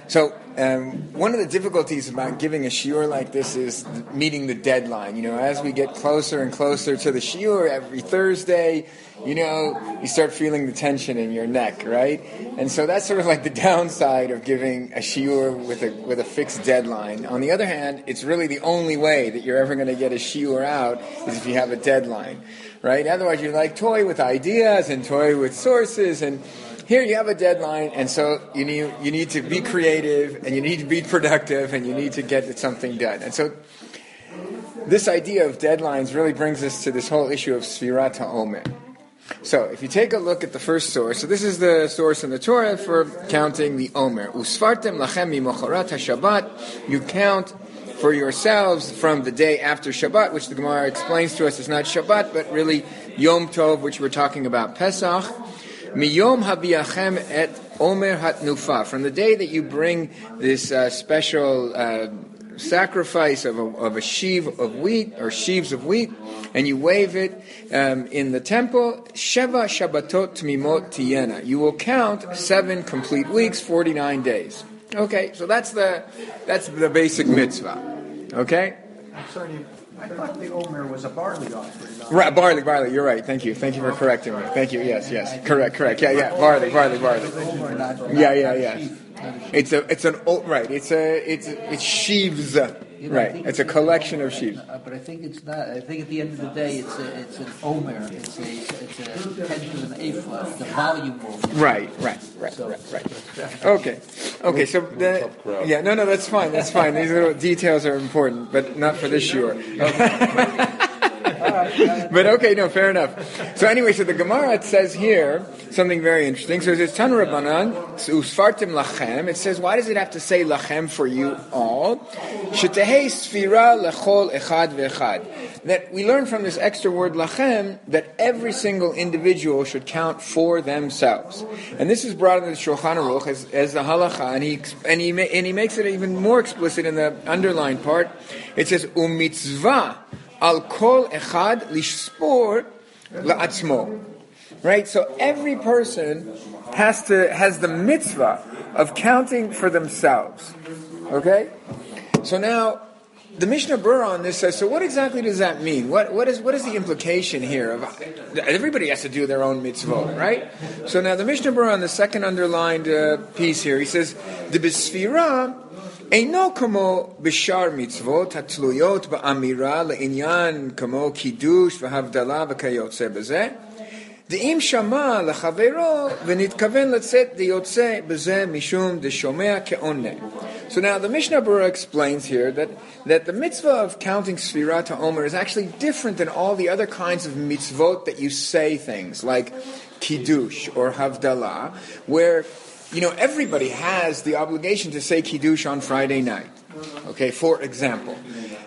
So one of the difficulties about giving a shiur like this is meeting the deadline. As we get closer and closer to the shiur every Thursday, you start feeling the tension in your neck, right? And so that's sort of like the downside of giving a shiur with a fixed deadline. On the other hand, it's really the only way that you're ever going to get a shiur out is if you have a deadline, right? Otherwise, you toy with ideas and toy with sources, and here you have a deadline, and so you need to be creative, and you need to be productive, and you need to get something done. And so this idea of deadlines really brings us to this whole issue of Sfirat HaOmer. So if you take a look at the first source, so this is the source in the Torah for counting the Omer. Usfartem lachem mimocharat haShabbat. You count for yourselves from the day after Shabbat, which the Gemara explains to us is not Shabbat, but really Yom Tov, which we're talking about Pesach. Miyom habiachem et Omer hatnufa. From the day that you bring this special sacrifice of a sheaf of wheat or sheaves of wheat, and you wave it in the temple, Sheva Shabbatot Tmimot Tiyena. You will count 7 complete weeks, 49 days. Okay, so that's the basic mitzvah. Okay? I'm sorry, I thought the Omer was a barley offering. Right, barley. You're right. Thank you for correcting me. Thank you. Yes. Correct. Yeah. Barley. Yeah. It's sheaves. Right. It's a collection of sheaves. But I think it's not. I think at the end of the day, it's an Omer. It's a tenth of an ephah, the volume of. Right. Okay. So that's fine. These little details are important, but not for this shiur. But okay, no, fair enough. So anyway, so the Gemara, it says here something very interesting. So it says, Tanu Rabbanan, Usfartim lachem. It says, why does it have to say lachem for you all? Shetehei sfira lechol echad ve'echad. That we learn from this extra word lachem that every single individual should count for themselves. And this is brought into the Shulchan Aruch as the halacha, and he makes it even more explicit in the underlined part. It says, umitzvah al kol echad lishspor la'atzmo. Right? So every person has the mitzvah of counting for themselves. Okay? So now, the Mishnah Berurah on this says, so what exactly does that mean? What is the implication here of everybody has to do their own mitzvah, right? So now the Mishnah Berurah on the second underlined piece here, he says, the besfira Eino kamo b'shar mitzvot hatluyot ba'amira le'inyan kamo kiddush v'havdala v'kayotze b'zeh de'im shama l'chavero v'nitkaven letzet deyotze b'zeh mishum deshomea ke'oneh. So now the Mishnah Berurah explains here that the mitzvah of counting Sfirat HaOmer is actually different than all the other kinds of mitzvot that you say things like kiddush or havdalah, where everybody has the obligation to say Kiddush on Friday night. Okay, for example.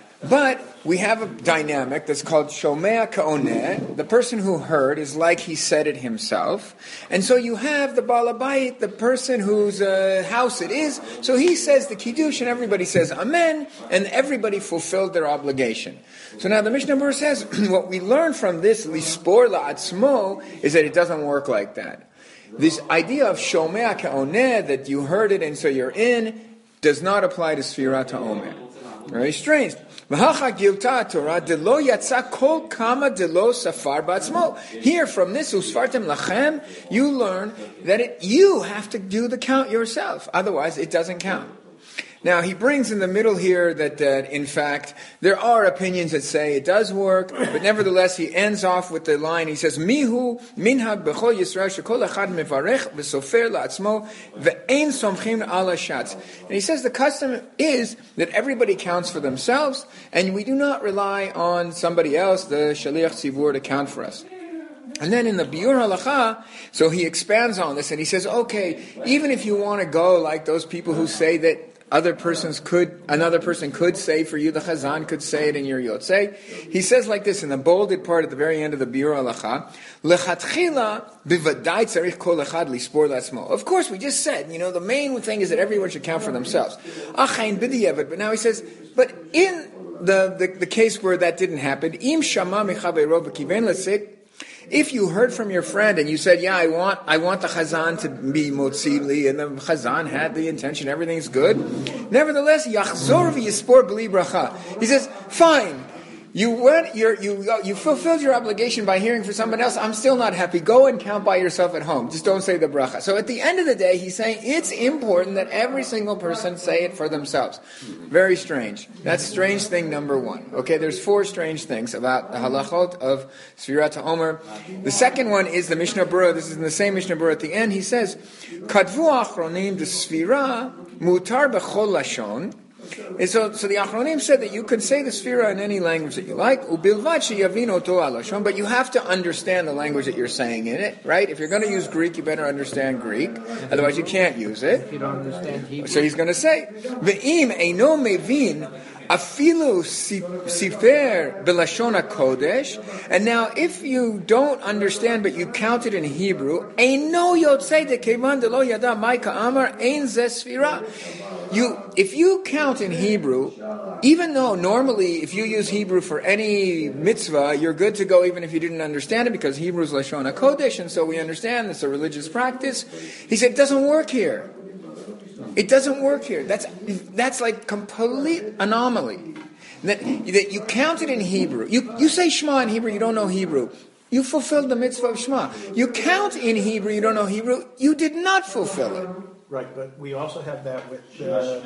But we have a dynamic that's called Shomea Ka'oneh. The person who heard is like he said it himself. And so you have the Baal Habayit, the person whose house it is. So he says the Kiddush and everybody says Amen, and everybody fulfilled their obligation. So now the Mishnah Berurah says, what we learn from this Lispor La'atzmo is that it doesn't work like that. This idea of Shomea Ka'oneh, that you heard it and so you're in, does not apply to Sfirat HaOmer. Very strange. V'hacha gilta Torah delo yatsa kol kama delo safar ba'atzmo. Here from this Usfartem lachem, you learn that you have to do the count yourself. Otherwise, it doesn't count. Now, he brings in the middle here that in fact, there are opinions that say it does work, but nevertheless, he ends off with the line, he says, Mihu minhag b'chol Yisrael shekol echad mevarech v'sofer la'atzmo ve'ein somchim ala shatz. And he says the custom is that everybody counts for themselves, and we do not rely on somebody else, the shaliach tzivur, to count for us. And then in the Biur Halacha, so he expands on this, and he says, okay, even if you want to go like those people who say that another person could say for you, the Chazan could say it in your Yotzei. He says like this in the bolded part at the very end of the Biur Halacha, Lechatchila bivadai tzarich kol echad lispor la'atzmo. Of course, we just said, the main thing is that everyone should count for themselves. Achain b'diavad. But now he says, but in the case where that didn't happen, im shama mechaveiro b'kiven letzit, if you heard from your friend and you said, yeah, I want the chazan to be motzili, and the chazan had the intention, everything's good, nevertheless, yachzor v'yispor b'li bracha. He says, fine. You fulfilled your obligation by hearing from someone else. I'm still not happy. Go and count by yourself at home. Just don't say the bracha. So at the end of the day, he's saying it's important that every single person say it for themselves. Very strange. That's strange thing number one. Okay, there's 4 strange things about the halachot of Sfirat HaOmer. The second one is the Mishnah Berurah. This is in the same Mishnah Berurah at the end. He says, Kadvu achronim de Sfira mutar b'chol lashon. And so the Achronim said that you can say the Sfira in any language that you like, but you have to understand the language that you're saying in it, right? If you're going to use Greek, you better understand Greek, otherwise you can't use it. If you don't understand Hebrew. So he's going to say, Ve'im eino mevin afilu sifer belashon kodesh. And now, if you don't understand, but you count it in Hebrew, eino yotzei de kevan de lo yada maika amar ein ze sfira. If you count in Hebrew, even though normally if you use Hebrew for any mitzvah, you're good to go even if you didn't understand it, because Hebrew is Lashon HaKodesh, and so we understand it's a religious practice. He said, it doesn't work here. It doesn't work here. That's like complete anomaly. That you count it in Hebrew. You say Shema in Hebrew, you don't know Hebrew. You fulfilled the mitzvah of Shema. You count in Hebrew, you don't know Hebrew. You did not fulfill it. Right, but we also have that with your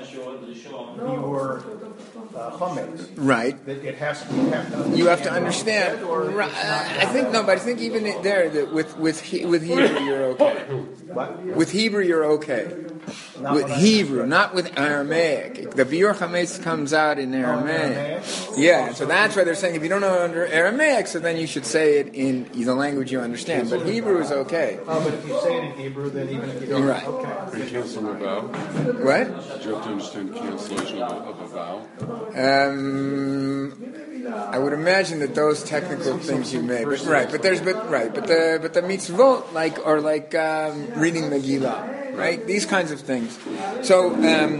chametz. Right. That it has to. You have to understand. Right. I think even there that with Hebrew you're okay. What? With Hebrew you're okay. With Hebrew, not with Aramaic. The Biur Chametz comes out in Aramaic. Yeah, so that's why they're saying if you don't know Aramaic, so then you should say it in the language you understand. But Hebrew is okay. Oh, but if you say it in Hebrew, then even if you don't, right. Okay. Cancel a vow? What? Do you have to understand the cancellation of a vow? I would imagine that those technical things you may, but the mitzvot are like reading Megillah, right? These kinds of things. So,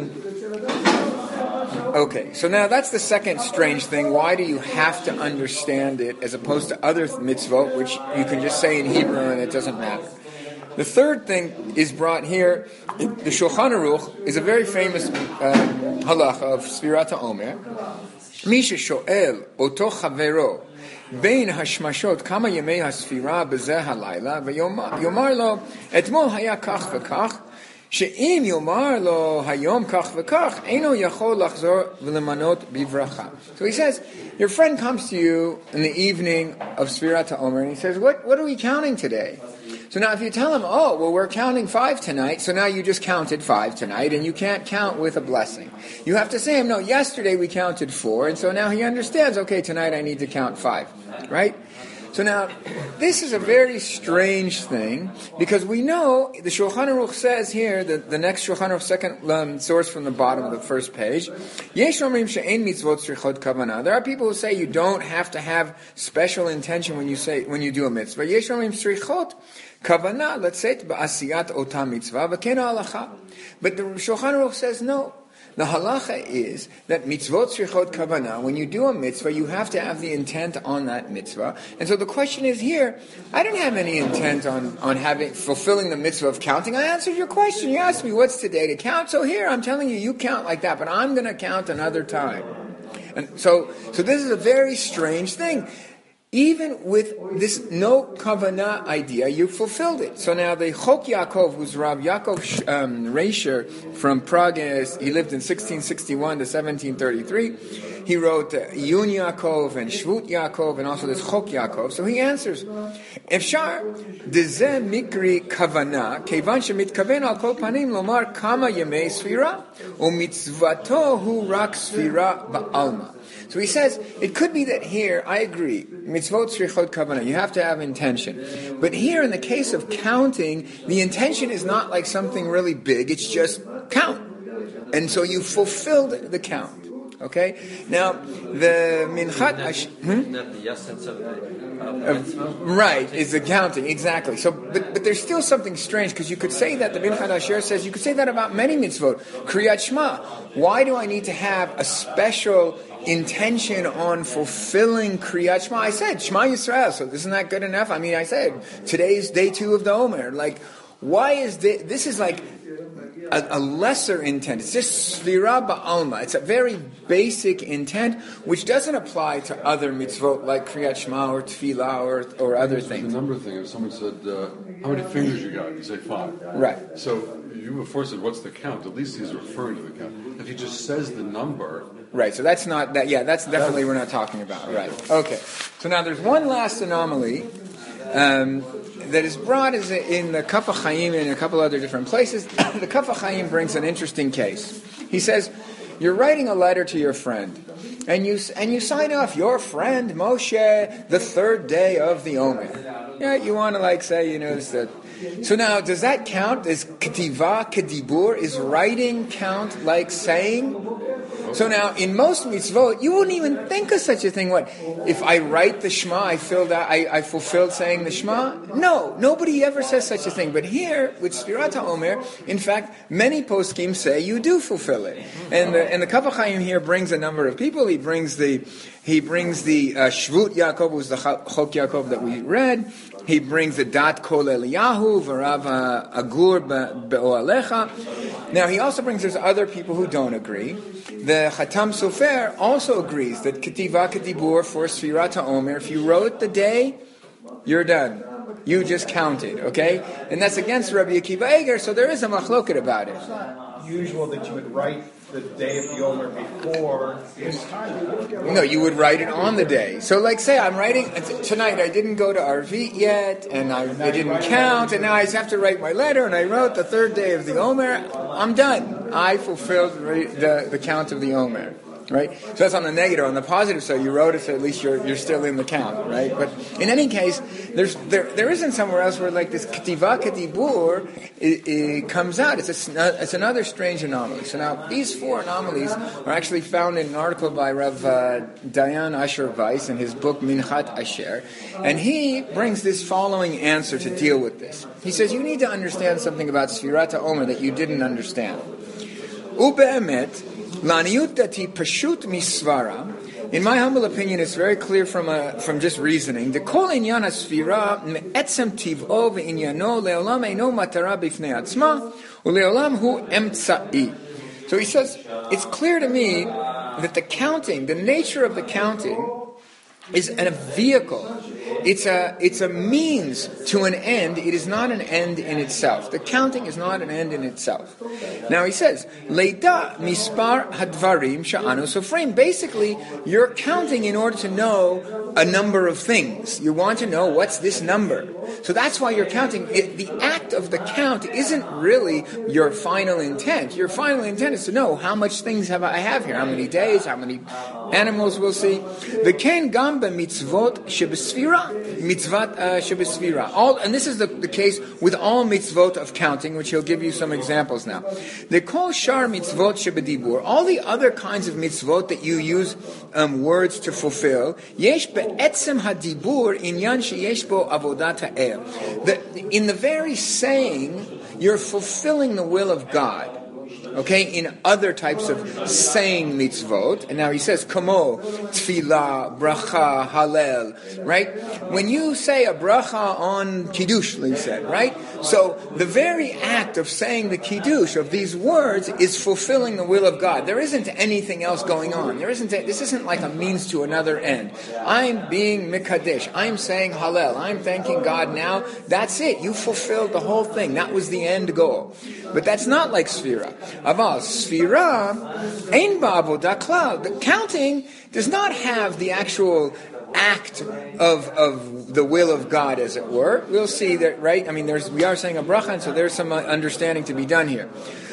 okay. So now that's the second strange thing. Why do you have to understand it as opposed to other mitzvot, which you can just say in Hebrew and it doesn't matter? The third thing is brought here. The Shulchan Aruch is a very famous halacha of Sfirat HaOmer. Misha shoel oto chavero bein hashmashot kama yemei hasfira bezeh halayla v'yomar lo etmol haya kach v'kach she'im yomar lo hayom kach v'kach eino yachol lachzor v'lemanot bivracha. So he says, your friend comes to you in the evening of Sfirat HaOmer and he says, what are we counting today? So now if you tell him, we're counting 5 tonight, so now you just counted 5 tonight, and you can't count with a blessing. You have to say him, no, yesterday we counted 4, and so now he understands, okay, tonight I need to count 5, right? So now, this is a very strange thing, because we know, the Shulchan Aruch says here, the next Shulchan Aruch, second source from the bottom of the first page, Yesh omrim she'ein mitzvot tzrichot kavanah. There are people who say you don't have to have special intention when you do a mitzvah. Yesh omrim tzrichot kavanah, let's say, ba'asiyat ota mitzvah, v'ken halacha. But the Shulchan Aruch says no. The halacha is that mitzvot tzrichot kavanah, when you do a mitzvah, you have to have the intent on that mitzvah. And so the question is here, I didn't have any intent on fulfilling the mitzvah of counting. I answered your question. You asked me, what's today to count? So here, I'm telling you count like that, but I'm going to count another time. And so this is a very strange thing. Even with this no kavanah idea, you fulfilled it. So now the Chok Yaakov, who's Rav Yaakov Reisher from Prague, he lived in 1661 to 1733. He wrote Iyun Yaakov and Shvut Yaakov and also this Chok Yaakov. So he answers, Efshar dezeh mikri kavanah, kevan shemitkaven al kol panim lomar kama yemei sfira, umitzvato hu rak sfira ba'alma. So he says, it could be that here, I agree, mitzvot tzrichot kavanah, you have to have intention. But here, in the case of counting, the intention is not like something really big, it's just count. And so you fulfilled the count. Okay? Now, the Minchat... Not the essence of right, is the counting, exactly. So, but there's still something strange, because you could say that, the Minchat Asher says, you could say that about many mitzvot. Kriyat Shema. Why do I need to have a special intention on fulfilling Kriyat Shema. I said Shema Yisrael, so isn't that good enough? I mean, I said today's day 2 of the Omer. Like, why is this is like a lesser intent. It's just Sfira Ba'alma. It's a very basic intent which doesn't apply to other mitzvot like Kriyat Shema or Tefillah or other things. The number thing, if someone said, how many fingers you got? You say 5. Right. So you before said, what's the count? At least he's referring to the count. If he just says the number... Right, so that's not that. Yeah, that's definitely we're not talking about. Right. Okay. So now there's one last anomaly that is brought in the Kaf HaChaim and in a couple other different places. The Kaf HaChaim brings an interesting case. He says, you're writing a letter to your friend, and you sign off your friend Moshe the 3rd day of the Omer. Yeah, you want to say, that. So now, does that count? Is ketiva, kedibur, is writing count like saying? So now, in most mitzvot, you wouldn't even think of such a thing. What if I write the Shema? I fulfilled saying the Shema. No, nobody ever says such a thing. But here with Sfirat HaOmer, in fact, many poskim say you do fulfill it. And the Kaf HaChaim here brings a number of people. He brings the Shvut Yaakov, who's the Chok Yaakov that we read. He brings the Dat Kol Eliyahu, V'Rav Agur Be'oalecha. Now he also brings there's other people who don't agree. The Chatam Sofer also agrees that Ketiva Kedibur for Sfirat HaOmer, if you wrote the day, you're done. You just counted, okay? And that's against Rabbi Akiva Eiger, so there is a machloket about it. It's not usual that you would write the day of the Omer before this time. No, you would write it on the day. So say I'm writing, tonight I didn't go to Arvit yet, and I didn't count, and now I just have to write my letter, and I wrote the 3rd day of the Omer, I'm done. I fulfilled the count of the Omer. Right? So that's on the negative. On the positive side, you wrote it, so at least you're still in the count, right? But in any case, there isn't somewhere else where this ketiva kedibur it comes out. It's another strange anomaly. So now these 4 anomalies are actually found in an article by Rav Dayan Asher Weiss in his book Minchat Asher, and he brings this following answer to deal with this. He says you need to understand something about Sfirat HaOmer that you didn't understand. Ube'emet. Laniut dati pashut misvara. In my humble opinion, it's very clear from just reasoning. The kol inyan hasfira me'etzem tiv'o ve'inyano le'olam eino matara b'fnei atzma u'le'olam hu emtza'i. So he says, it's clear to me that the nature of the counting is a vehicle. It's a means to an end. It is not an end in itself. The counting is not an end in itself. Now he says, Leida mispar hadvarim sha'anu sofrim. Basically, you're counting in order to know a number of things. You want to know what's this number. So that's why you're counting. The act of the count isn't really your final intent. Your final intent is to know how much things I have here, how many days, how many animals we'll see. The ken gamba mitzvot shebesfira. Mitzvot shebesfira. And this is the case with all mitzvot of counting, which he'll give you some examples now. The kol shar mitzvot shebedibur. All the other kinds of mitzvot that you use words to fulfill. Yesh be'etzem hadibur inyan sheyesh bo avodat ha'el. In the very saying, you're fulfilling the will of God. Okay, in other types of saying mitzvot, and now he says, Kamo, tefillah, bracha, halel, right? When you say a bracha on kiddush, he said, right? So the very act of saying the kiddush of these words is fulfilling the will of God. There isn't anything else going on. This isn't like a means to another end. I'm being mikadesh. I'm saying halel. I'm thanking God now. That's it. You fulfilled the whole thing. That was the end goal. But that's not like Sfira. Aval Sfira ein ba'avodah klal. The counting does not have the actual act of the will of God, as it were. We'll see that, right? I mean, we are saying a bracha, and so there's some understanding to be done here.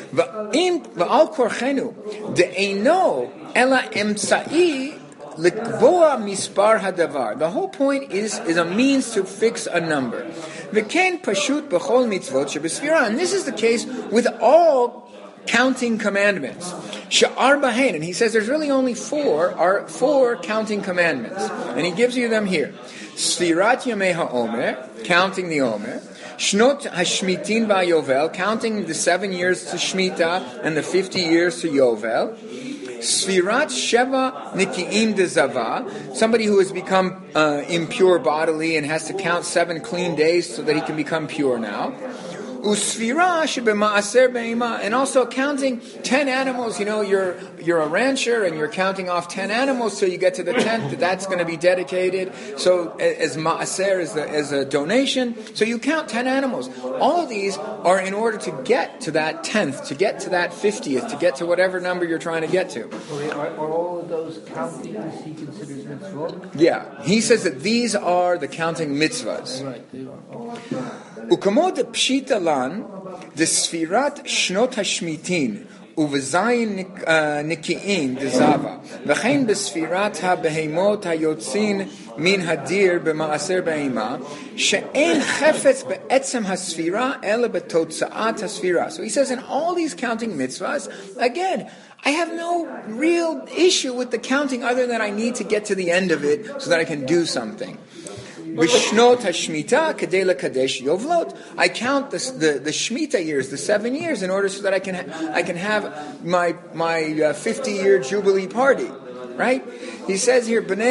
Va'al korchenu de'eino ela emtza'i likvoa mispar hadavar. The whole point is a means to fix a number. V'ken pashut b'chol mitzvot shebesfira. And this is the case with all counting commandments. Sha'ar bahen, and he says there's really only four counting commandments, and he gives you them here. Sfirat yamei ha'omer, counting the omer. Shnot hashmitin va'yovel, counting the 7 years to Shemitah and the 50 years to Yovel. Sfirat Sheva Niki'im de Zava, somebody who has become impure bodily and has to count 7 clean days so that he can become pure now. Usfira shebema'aser be'ima, and also counting 10 animals. You know, you're a rancher and you're counting off 10 animals till you get to the 10th. That's going to be dedicated. So as ma'aser as a donation. So you count 10 animals. All of these are in order to get to that 10th, to get to that 50th, to get to whatever number you're trying to get to. Are all of those counting as he considers mitzvot? Yeah, he says that these are the counting mitzvahs. Right, they are. Ukamo de pshita lan de sfirat shnot hashmitin uvezayin niki'in de zava v'chein besfirat ha-behemot ha-yotzin min hadir b'ma'aser be'ima she'en chefetz be'etzem ha-sfira ele b'totza'at ha-sfira. So he says in all these counting mitzvahs, again, I have no real issue with the counting other than I need to get to the end of it so that I can do something. B'shnot hashmita kadei lekadesh yovlot. I count the Shemitah years, the 7 years, in order so that I can have my 50-year jubilee party. Right? He says here, the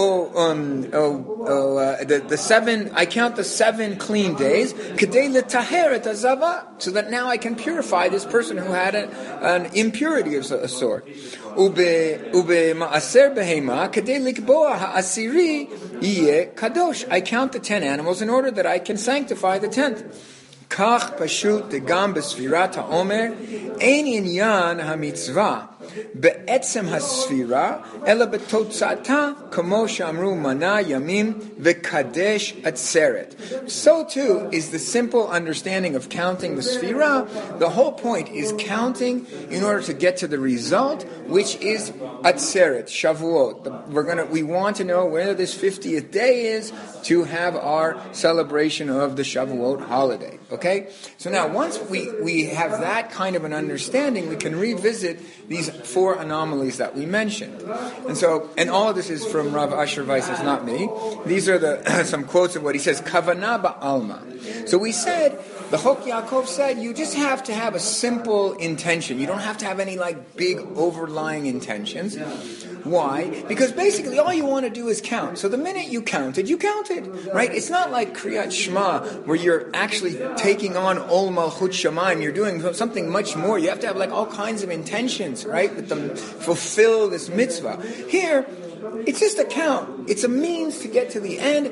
7. I count the 7 clean days, kadei letaher et hazava, so that now I can purify this person who had an impurity of a sort. Ube ma'aser behema kadei likboa ha'asiri yeh kadosh. I count the 10 animals in order that I can sanctify the 10th. Kach pashut degam besfirat ha'omer ein inyan hamitzvah be'etzem hasfira ela betotzata kamo shamru mana yamim v'kadesh atzeret. So too is the simple understanding of counting the sfira. The whole point is counting in order to get to the result, which is atzeret, shavuot. We want to know where this 50th day is to have our celebration of the Shavuot holiday. Okay? So now, once we have that kind of an understanding, we can revisit these 4 anomalies that we mentioned. And all of this is from Rav Asher Weiss, it's not me. These are some quotes of what he says, Kavanah ba'alma. So we said, the Chok Yaakov said, you just have to have a simple intention. You don't have to have any big overlying intentions. Why? Because basically all you want to do is count. So the minute you counted, right? It's not like Kriyat Shema, where you're actually taking on Ol Malchut Shamayim. You're doing something much more. You have to have all kinds of intentions, right? With them fulfill this mitzvah. Here, it's just a count. It's a means to get to the end.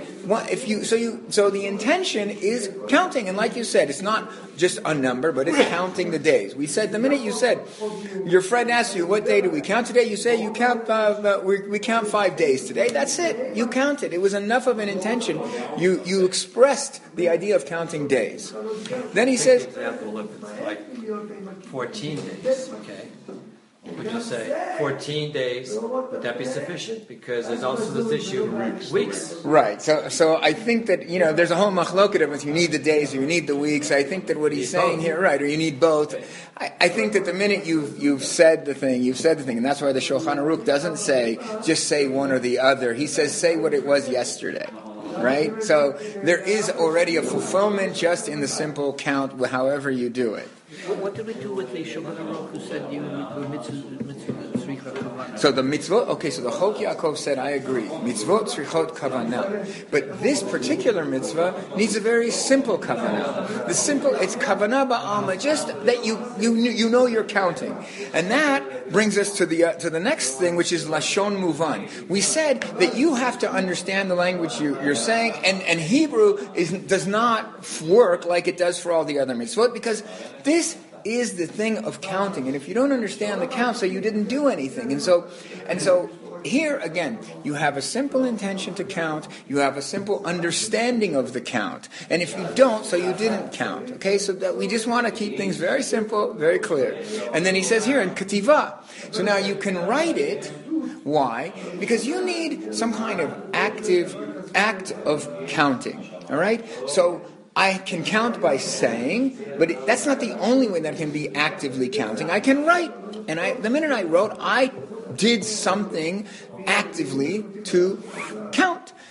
So the intention is counting, and like you said, it's not just a number, but it's counting the days. We said the minute you said, your friend asked you, "What day do we count today?" You say, "You count. We count 5 days today." That's it. You counted. It was enough of an intention. You expressed the idea of counting days. Then he says, For example, if it's 14 days, okay. Would you say 14 days, would that be sufficient? Because there's also this issue of weeks. Right. So I think that, there's a whole machloket of it. You need the days or you need the weeks. I think that what he's saying here, right, or you need both. I think that the minute you've said the thing, and that's why the Shulchan Aruch doesn't say, just say one or the other. He says, say what it was yesterday. Right? So there is already a fulfillment just in the simple count, however you do it. What did we do with the Shulchan Aruch who said you were mitzvah tzricha kavanah? So the mitzvot, so the Chok Yaakov said, I agree, mitzvot tzrichot kavanah. But this particular mitzvah needs a very simple kavanah. It's kavanah ba'alma, just that you know you're counting. And that brings us to the next thing, which is lashon muvan. We said that you have to understand the language you're saying, and Hebrew does not work like it does for all the other mitzvot, because this is the thing of counting, and if you don't understand the count, so you didn't do anything. And so here again, you have a simple intention to count, you have a simple understanding of the count, and if you don't, so you didn't count. Okay, so that we just want to keep things very simple, very clear. And then he says here in Ketivah, so now you can write it. Why? Because you need some kind of active act of counting. All right, so I can count by saying, but that's not the only way that I can be actively counting. I can write, and the minute I wrote, I did something actively to count.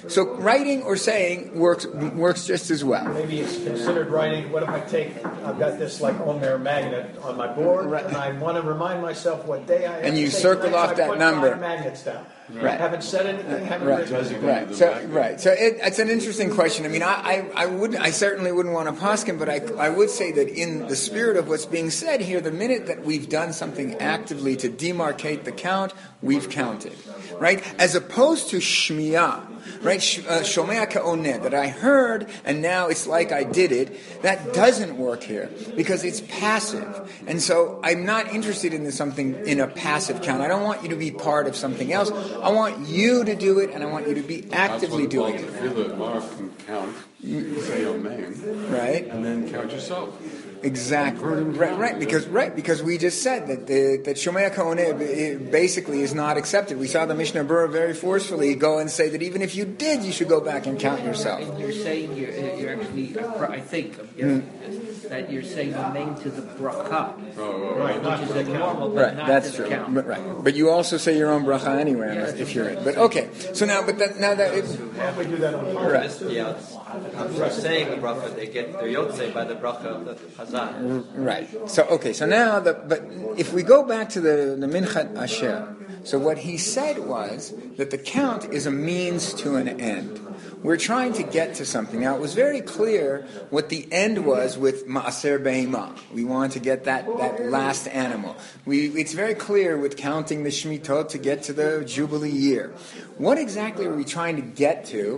So writing or saying works just as well. Maybe it's considered writing. What if I've got this like Omer magnet on my board, and I want to remind myself what day I am. And you circle off that number. Put 5 magnets down. Right. Haven't said anything. Haven't Right. written. Right. So it's an interesting question. I mean, I certainly wouldn't want to poskim, but I would say that in the spirit of what's being said here, the minute that we've done something actively to demarcate the count, we've counted, right? As opposed to shmiyah, right? Shomea ka'oneh, that I heard and now it's like I did it. That doesn't work here because it's passive, and so I'm not interested in a passive count. I don't want you to be part of something else. I want you to do it, and I want you to be actively doing it. Feel that Mark can count, say Amen, Right? and then count yourself. Exactly. Right. Because we just said that Shomea Ka'oneh basically is not accepted. We saw the Mishnah Berurah very forcefully go and say that even if you did, you should go back and count yourself. And you're saying you're actually, I think, that you're saying amen to the bracha, which is a normal, but not That's to true. the count. Right. But you also say your own bracha anywhere if you're in. But okay. So now, And we do that on right. Yeah, after saying the bracha, they get their yotzei by the bracha of the Chazan. Right. So okay. So now, but if we go back to the Minchat Asher, so what he said was that the count is a means to an end. We're trying to get to something. Now, it was very clear what the end was with Ma'aser Behemah. We want to get that last animal. It's very clear with counting the Shemitot to get to the Jubilee year. What exactly are we trying to get to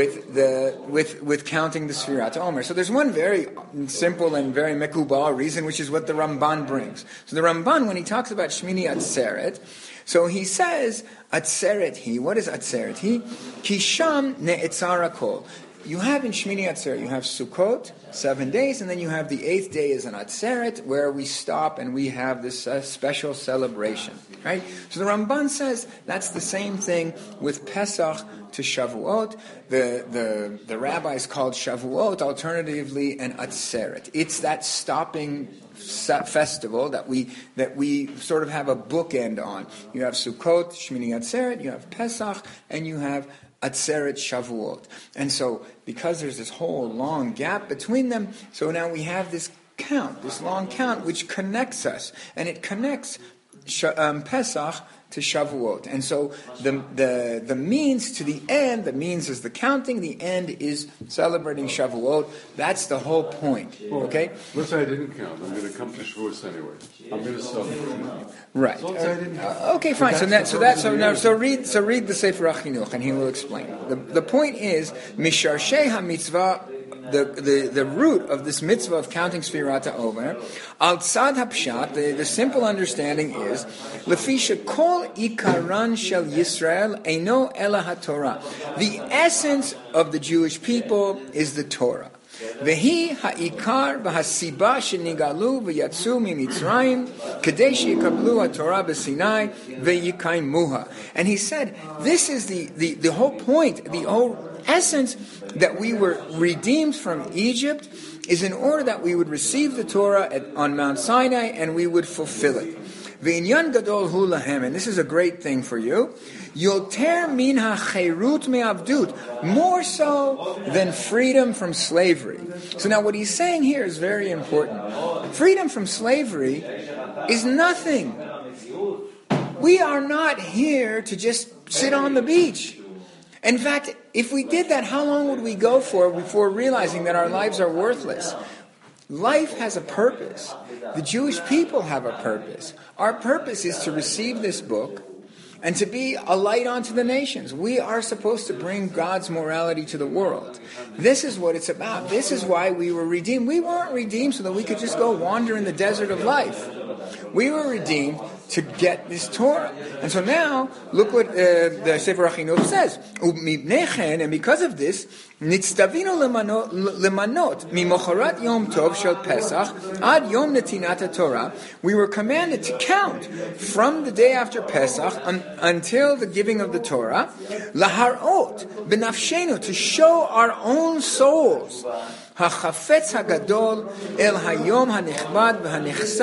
with counting the Sfirat Omer? So there's one very simple and very mekubal reason, which is what the Ramban brings. So the Ramban, when he talks about Shmini Atzeret, so he says, Atzeret hi. What is Atzeret hi? Kisham ne'etzara kol. You have in Shmini Atzeret, you have Sukkot, 7 days, and then you have the 8th day is an Atzeret, where we stop and we have this special celebration, right? So the Ramban says that's the same thing with Pesach to Shavuot. The rabbis called Shavuot alternatively an Atzeret. It's that stopping festival that we sort of have a bookend on. You have Sukkot, Shmini Atzeret, you have Pesach, and you have Atzeret Shavuot. And so, because there's this whole long gap between them, so now we have this long count, which connects us. And it connects Pesach to Shavuot. And so the means to the end, the means is the counting, the end is celebrating Shavuot. That's the whole point. Okay? Let's say I didn't count. I'm going to come to Shavuos anyway. I'm going to celebrate. Right. So let's say I didn't count. Okay, fine. So read the Sefer HaChinuch, and he will explain. The point is Misharshei HaMitzvah. The root of this mitzvah of counting Sfirat HaOmer, al tzad hapshat, the simple understanding is, Lefisha kol ikaran shel Yisrael eino ela haTorah. The essence of the Jewish people is the Torah. Vehi ha'ikar v'hasiba shenigalu v'yatsu mimitzrayim kadei sheyikablu ha'Torah b'Sinai v'yikaimuha. And he said, this is the whole point, the whole essence that we were redeemed from Egypt is in order that we would receive the Torah on Mount Sinai and we would fulfill it. V'inyan gadol hu lahem, and this is a great thing for you. Yoter min ha'cherut me'avdut, more so than freedom from slavery. So now what he's saying here is very important. Freedom from slavery is nothing. We are not here to just sit on the beach. In fact, if we did that, how long would we go for before realizing that our lives are worthless? Life has a purpose. The Jewish people have a purpose. Our purpose is to receive this book and to be a light unto the nations. We are supposed to bring God's morality to the world. This is what it's about. This is why we were redeemed. We weren't redeemed so that we could just go wander in the desert of life. We were redeemed to get this Torah. And so now, look what the Sefer HaChinuch says. And because of this, nitztavinu lemanot mimocharat yom tov shel Pesach ad yom netinat Torah. We were commanded to count from the day after Pesach until the giving of the Torah. Laharot benafshenu, to show our own souls. HaChafetz HaGadol El Hayom HaNechbad V'HaNechsaf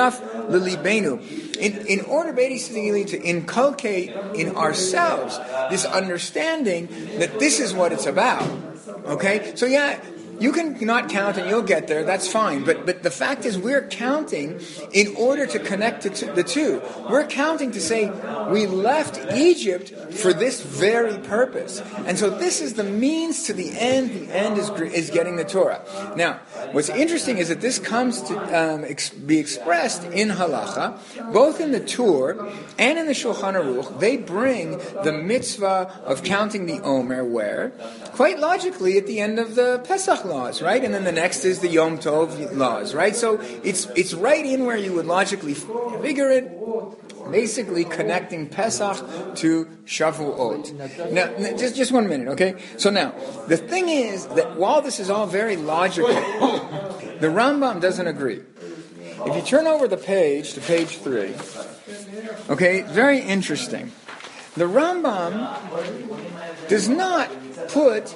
lilibenu. In order basically to inculcate in ourselves this understanding that this is what it's about. Okay? So yeah, you can not count and you'll get there, that's fine. But the fact is we're counting in order to connect the two. We're counting to say we left Egypt for this very purpose. And so this is the means to the end. The end is getting the Torah. Now, what's interesting is that this comes to be expressed in halacha, both in the Tur and in the Shulchan Aruch. They bring the mitzvah of counting the Omer where? Quite logically at the end of the Pesach laws, right? And then the next is the Yom Tov laws, right? So it's right in where you would logically figure it, basically connecting Pesach to Shavuot. Now, just 1 minute, okay? So now, the thing is that while this is all very logical, the Rambam doesn't agree. If you turn over the page to page 3, okay, very interesting. The Rambam does not put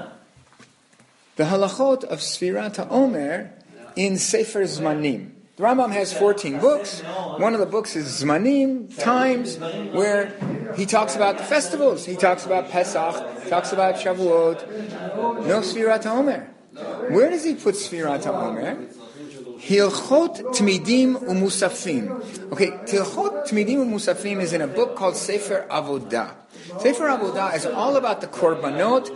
the halachot of Sfirat HaOmer in Sefer Zmanim. The Rambam has 14 books. One of the books is Zmanim, times, where he talks about the festivals. He talks about Pesach, talks about Shavuot. No Sfirat HaOmer. Where does he put Sfirat HaOmer? Hilchot Tmidim Umusafim. Okay, Hilchot Tmidim Umusafim is in a book called Sefer Avodah. Sefer Avodah is all about the korbanot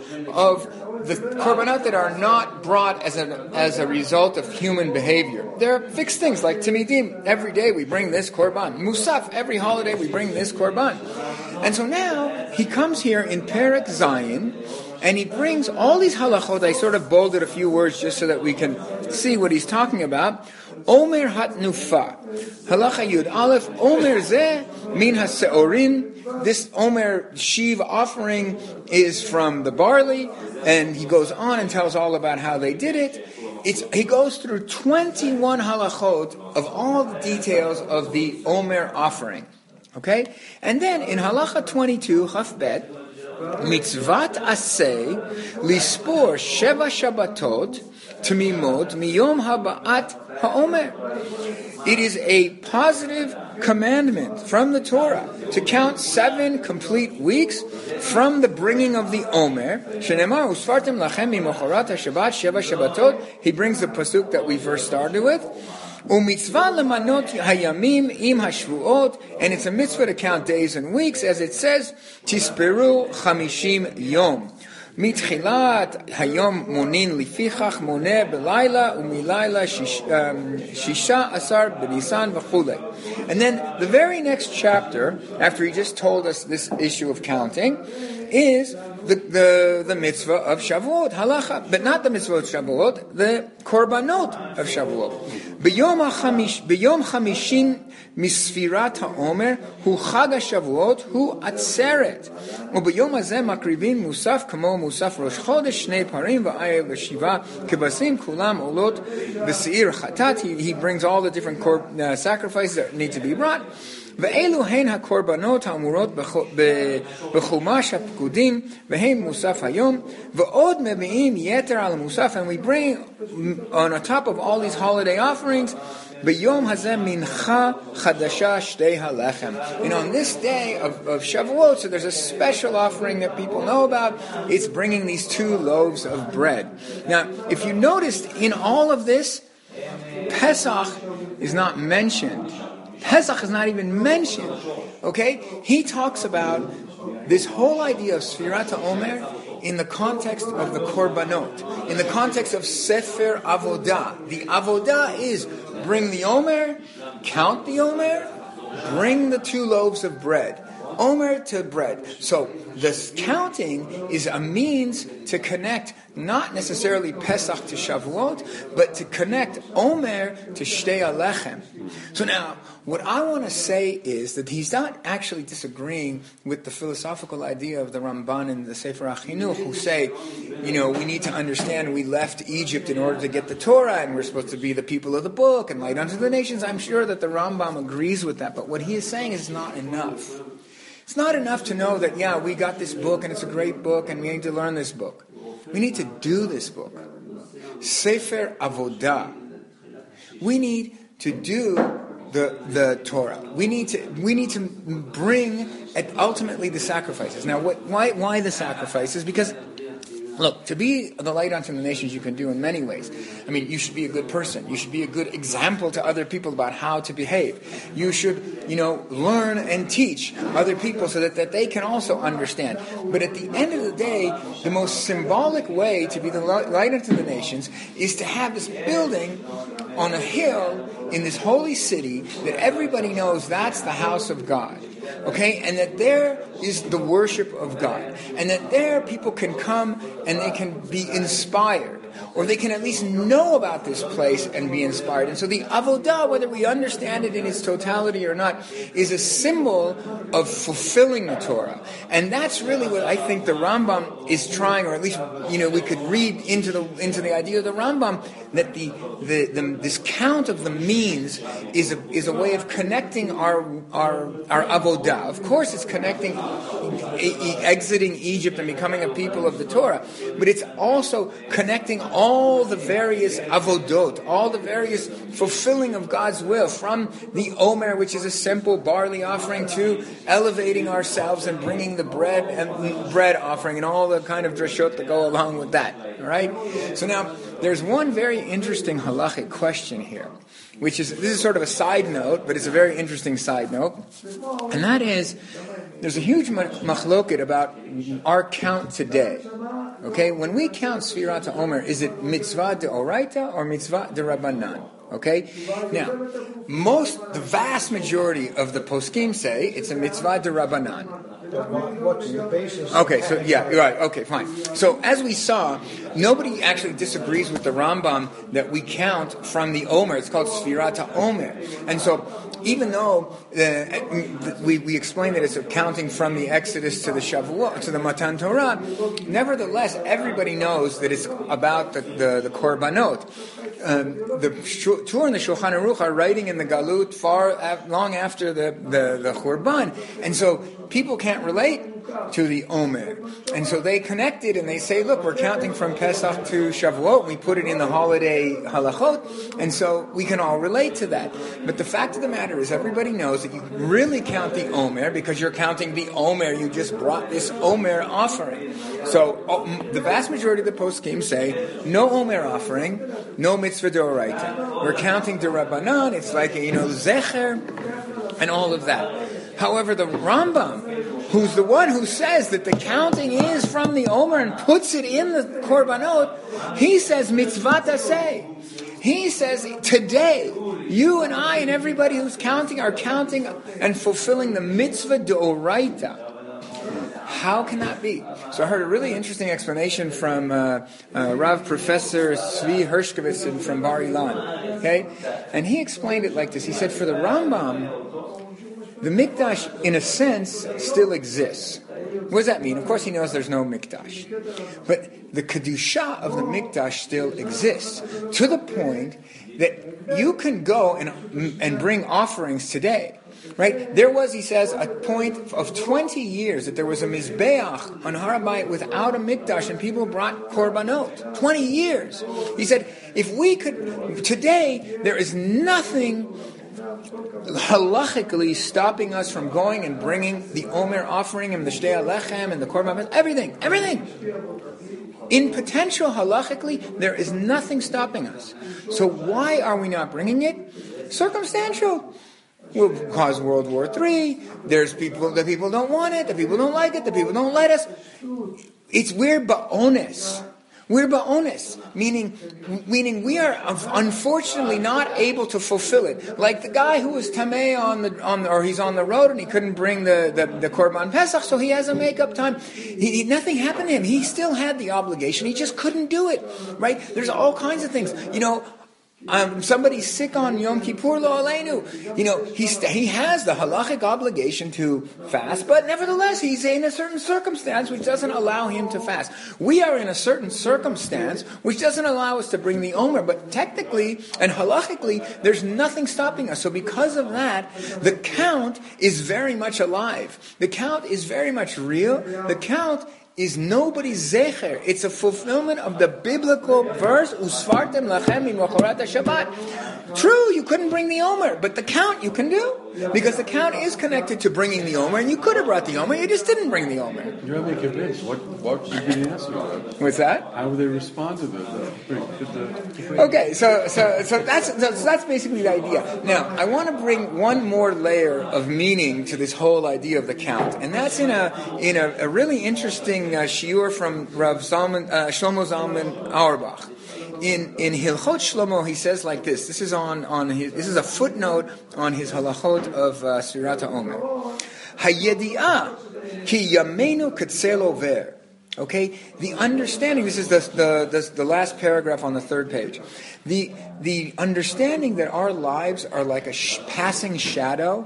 that are not brought as a result of human behavior. They're fixed things like Tmidim. Every day we bring this korban. Musaf, every holiday we bring this korban. And so now he comes here in Perek Zayin, and he brings all these halachot. I sort of bolded a few words just so that we can see what he's talking about. Omer hatnufa. Halacha Yud Aleph. Omer zeh min haseorim. This Omer Shiv offering is from the barley. And he goes on and tells all about how they did it. He goes through 21 halachot of all the details of the Omer offering. Okay? And then in halacha 22, Chaf Bet, Mitzvat aseh lispor sheva Shabbatot tmimot miyom haba'at ha'omer. It is a positive commandment from the Torah to count 7 complete weeks from the bringing of the Omer. Shenemar usfartem lachem mimocharat haShabbat sheva Shabbatot. He brings the pasuk that we first started with. Umitzvah lemanot hayamim im hashvuot, and it's a mitzvah to count days and weeks, as it says, tisperu 50 yom. Mitchilat hayom monin lifichach moneh belayla umilayla shisha asar benisan v'chulei. And then the very next chapter, after he just told us this issue of counting, is the mitzvah of Shavuot, halacha, but not the mitzvah of Shavuot, the korbanot of Shavuot. B'yom chamishin misfirat ha'omer hu chag ha'shavuot hu atzeret. U'b'yom hazeh makrivin musaf kamo musaf rosh chodesh shnei parim v'ayel v'shiva kebasim kulam olot v'seir chatat. He brings all the different sacrifices that need to be brought. ואלו הן הקורבנות האמורות בחומש הפקודים והן מוסף היום ועוד מביאים יתר על המוסף, and we bring on top of all these holiday offerings ביום הזה מנחה חדשה שתי הלחם. And on this day of Shavuot, so there's a special offering that people know about. It's bringing these 2 loaves of bread. Now, if you noticed in all of this, Pesach is not mentioned. Pesach is not even mentioned. Okay? He talks about this whole idea of Sfirat HaOmer in the context of the Korbanot, in the context of Sefer Avodah. The Avodah is bring the Omer, count the Omer, bring the 2 loaves of bread. Omer to bread. So this counting is a means to connect not necessarily Pesach to Shavuot, but to connect Omer to Shtei Alechem. So now, what I want to say is that he's not actually disagreeing with the philosophical idea of the Ramban and the Sefer HaChinuch, who say, we need to understand we left Egypt in order to get the Torah, and we're supposed to be the people of the book and light unto the nations. I'm sure that the Rambam agrees with that, but what he is saying is not enough. It's not enough to know that, we got this book and it's a great book and we need to learn this book. We need to do this book. Sefer Avodah. We need to do the Torah. We need to bring ultimately the sacrifices. Now, why the sacrifices? Because, look, to be the light unto the nations you can do in many ways. I mean, you should be a good person. You should be a good example to other people about how to behave. You should, learn and teach other people so that they can also understand. But at the end of the day, the most symbolic way to be the light unto the nations is to have this building on a hill in this holy city that everybody knows that's the house of God. Okay, and that there is the worship of God, and that there people can come and they can be inspired, or they can at least know about this place and be inspired. And so the avodah, whether we understand it in its totality or not, is a symbol of fulfilling the Torah. And that's really what I think the Rambam is trying, or at least we could read into the idea of the Rambam, that this count of the means is a way of connecting our avodah. Of course, it's connecting exiting Egypt and becoming a people of the Torah, but it's also connecting all the various avodot, all the various fulfilling of God's will, from the Omer, which is a simple barley offering, to elevating ourselves and bringing the bread offering and all the kind of drashot that go along with that. All right. So now there's one very interesting halachic question here, this is sort of a side note, but it's a very interesting side note, and that is, there's a huge machloket about our count today. Okay, when we count Sfirat HaOmer, is it mitzvah deoraita or mitzvah derabanan? Okay, now the vast majority of the poskim say it's a mitzvah derabanan. What's the basis? Okay, so right. Okay, fine. So as we saw, nobody actually disagrees with the Rambam that we count from the Omer. It's called Sfirat HaOmer, and so even though we explained that it's counting from the Exodus to the Shavuot to the Matan Torah, nevertheless, everybody knows that it's about the Korbanot. The Tur and the Shulchan Aruch are writing in the Galut long after the Churban, and so people can't relate to the Omer, and so they connect it and they say, look, we're counting from Pesach to Shavuot, we put it in the holiday halachot, and so we can all relate to that. But the fact of the matter is, everybody knows that you really count the Omer because you're counting the Omer, you just brought this Omer offering. So the vast majority of the poskim say, no Omer offering, no mitzvah d'oraita. We're counting d'Rabbanan, it's like, zecher, and all of that. However, the Rambam, who's the one who says that the counting is from the Omer and puts it in the Korbanot, he says mitzvah taseh. He says today, you and I and everybody who's counting are counting and fulfilling the mitzvah d'oraita. How can that be? So I heard a really interesting explanation from Rav Professor Zvi Hershkovitz from Bar Ilan. Okay? And he explained it like this. He said, for the Rambam, the Mikdash, in a sense, still exists. What does that mean? Of course, he knows there's no Mikdash. But the Kedusha of the Mikdash still exists, to the point that you can go and bring offerings today. Right? There was, he says, a point of 20 years that there was a Mizbeach on Har HaBayit without a Mikdash, and people brought Korbanot. 20 years. He said, if we could, today, there is nothing halachically stopping us from going and bringing the Omer offering and the Shtei HaLechem and the Korban, everything. In potential halachically, there is nothing stopping us. So why are we not bringing it? Circumstantial. Will cause World War III. There's people, the people don't want it, the people don't like it, the people don't let us. We're ba'ones. We're ba'ones, meaning we are unfortunately not able to fulfill it. Like the guy who was tameh or he's on the road and he couldn't bring the Korban Pesach, so he has a makeup time. Nothing happened to him. He still had the obligation. He just couldn't do it. Right? There's all kinds of things. Somebody's sick on Yom Kippur, lo aleinu. He has the halachic obligation to fast, but nevertheless, he's in a certain circumstance which doesn't allow him to fast. We are in a certain circumstance which doesn't allow us to bring the Omer, but technically and halachically, there's nothing stopping us. So because of that, the count is very much alive. The count is very much real. The count is nobody's zecher. It's a fulfillment of the biblical verse, Usfartem lachem mimocharat Shabbat. True, you couldn't bring the Omer, but the count you can do. Because the count is connected to bringing the Omer, and you could have brought the Omer, you just didn't bring the Omer. You're really convinced. What did you answer that? What's that? How would they respond to that? Okay, so that's basically the idea. Now, I want to bring one more layer of meaning to this whole idea of the count, and that's in a really interesting shiur from Rav Shlomo Zalman Auerbach. In Hilchot Shlomo, he says like this. This is this is a footnote on his halachot of Sfirat HaOmer. Hayedi'ah ki yameinu katzel over. Okay, the understanding. This is the last paragraph on the third page. The understanding that our lives are like a passing shadow.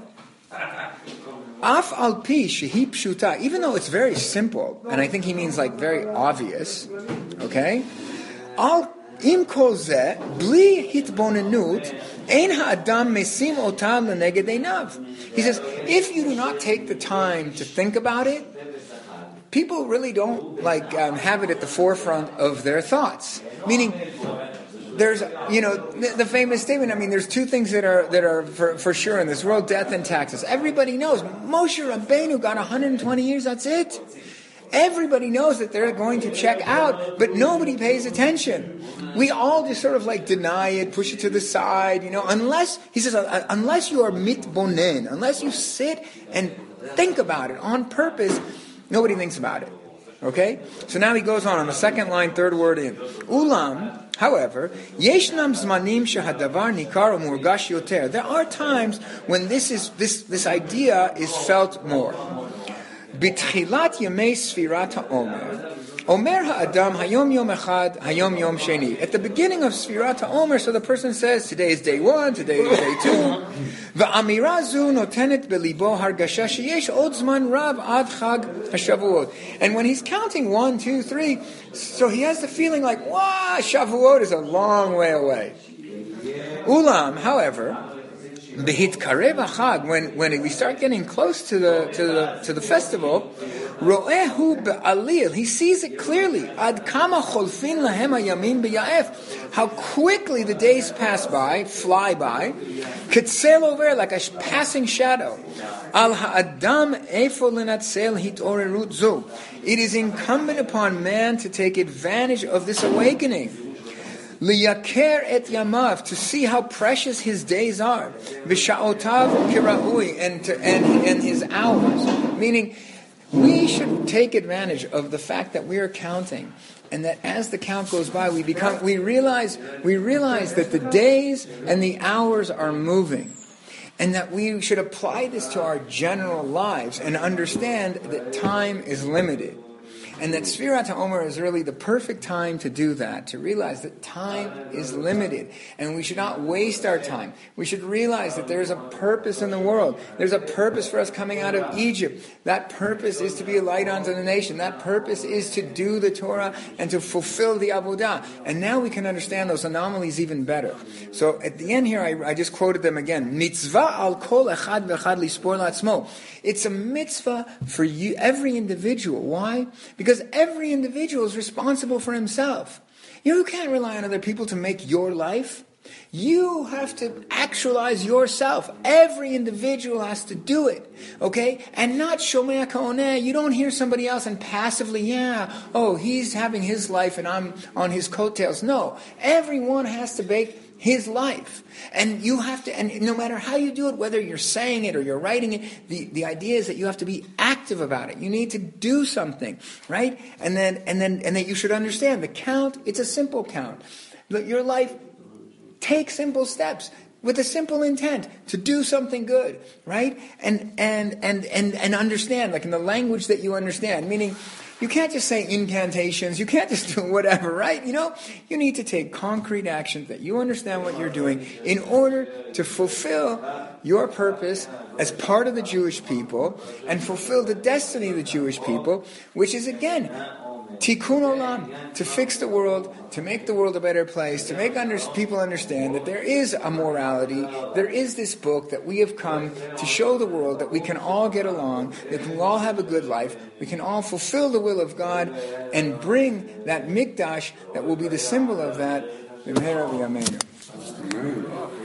Af al pi shehi pshuta. Even though it's very simple, and I think he means like very obvious. Okay, al im kol zeh bli hitbonenut ein ha'adam mesim otam leneged einav. He says, if you do not take the time to think about it, people really don't have it at the forefront of their thoughts. Meaning, there's the famous statement. I mean, there's two things that are for sure in this world: death and taxes. Everybody knows Moshe Rabbeinu got 120 years. That's it. Everybody knows that they're going to check out, but nobody pays attention. We all just sort of deny it, push it to the side, unless, he says, unless you are mitbonen, unless you sit and think about it on purpose, nobody thinks about it. Okay? So now he goes on the second line, third word in. Ulam, however, yeshnam zmanim shehadavar nikar umurgash yoter. There are times when this idea is felt more. B'tchilat yemei Sfirat HaOmer, Omer ha'adam hayom yom echad, hayom yom sheni. At the beginning of Sfirat HaOmer, so the person says, today is day 1, today is day 2. V'amira zu notenet belibo hargasha sheyesh od zman rav ad chag haShavuot. And when he's counting 1, 2, 3, so he has the feeling like, wow, Shavuot is a long way away. Ulam, however, Behit karev achag, when we start getting close to the festival, ro'ehu be'alil, he sees it clearly. Ad kama cholfin lahem hayamim b'ya'ef, how quickly the days fly by, ketzel over like a passing shadow. Al ha'adam efo lenatzel hitorerut zu. It is incumbent upon man to take advantage of this awakening. Liyaker et yamav, to see how precious his days are. V'sha'otav kira'ui, and his hours. Meaning, we should take advantage of the fact that we are counting, and that as the count goes by, we realize that the days and the hours are moving, and that we should apply this to our general lives and understand that time is limited. And that Sfirat HaOmer is really the perfect time to do that, to realize that time is limited, and we should not waste our time. We should realize that there's a purpose in the world. There's a purpose for us coming out of Egypt. That purpose is to be a light unto the nation. That purpose is to do the Torah and to fulfill the Avodah. And now we can understand those anomalies even better. So at the end here, I just quoted them again. Mitzvah al kol echad v'echad lispor la'atzmo. It's a mitzvah for you, every individual. Why? Because every individual is responsible for himself. You can't rely on other people to make your life. You have to actualize yourself. Every individual has to do it. Okay? And not shomea ka'oneh. You don't hear somebody else and passively, he's having his life and I'm on his coattails. No. Everyone has to make his life. And you have to, and no matter how you do it, whether you're saying it or you're writing it, the idea is that you have to be active about it. You need to do something, right? And that you should understand the count, it's a simple count. Your life, take simple steps with a simple intent to do something good, right? And understand, like in the language that you understand, meaning you can't just say incantations. You can't just do whatever, right? You need to take concrete action that you understand what you're doing in order to fulfill your purpose as part of the Jewish people and fulfill the destiny of the Jewish people, which is, again, Tikkun olam, to fix the world, to make the world a better place, to make people understand that there is a morality, there is this book that we have come to show the world that we can all get along, that we can all have a good life, we can all fulfill the will of God, and bring that mikdash that will be the symbol of that. Amen.